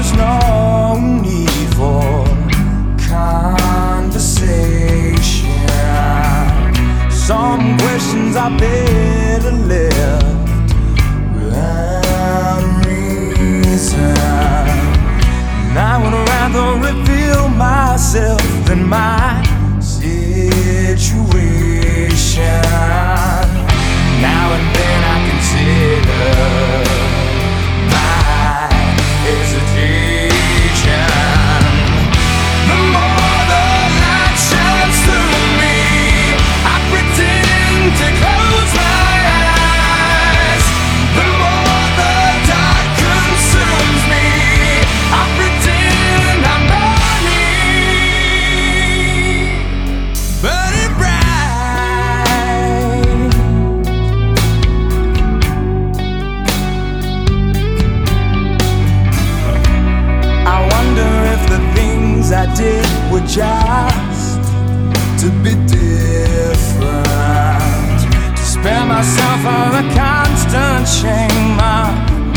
is no need for conversation. Some questions are better left without reason. And I would rather reveal myself than my situation. Now and then I consider my hesitation. The more the light shines through me, I pretend to close my eyes. The more the dark consumes me, I pretend I'm burning bright. I wonder if the things I did were just to be different, to spare myself of a constant shame of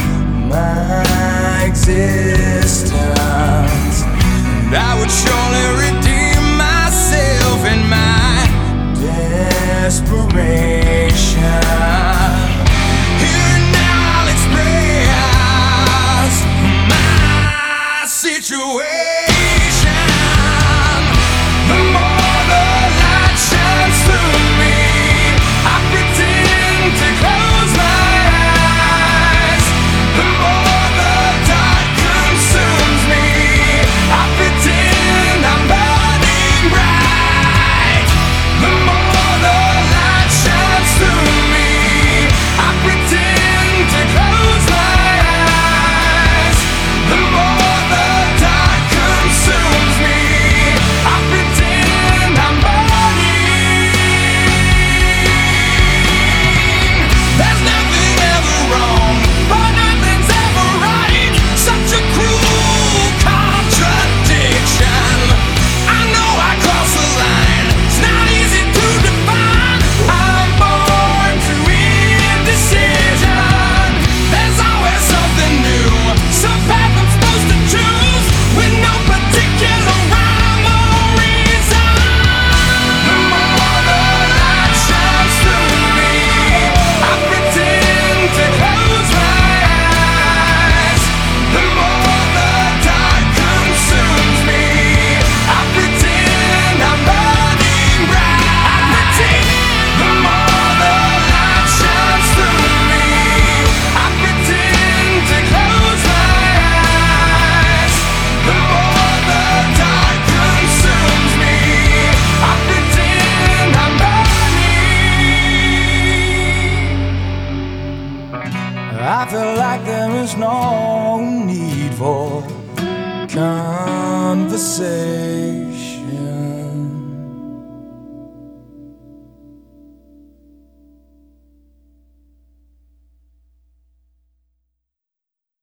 my existence. And I would surely redeem myself in my desperation. Here and now I'll express my situation. The more the light shines through me, I pretend to close my eyes. The more the dark consumes me, I pretend I'm burning bright. The more the light shines through me, I pretend to close my eyes. The more the dark consumes me, I pretend I'm burning. There's nothing ever wrong, but nothing's ever right. Such a cruel contradiction. I know I cross the line, it's not easy to define. I'm born to indecision. There's always something new, some path I'm supposed to choose, with no particular rhyme or reason. The more the light shines through me, I pretend to close my eyes. The more the dark consumes me, I pretend I'm burning bright. I pretend. The more the light shines through me, I pretend to close my eyes. The more the dark consumes me, I pretend I'm burning. I feel like there is no need for conversation.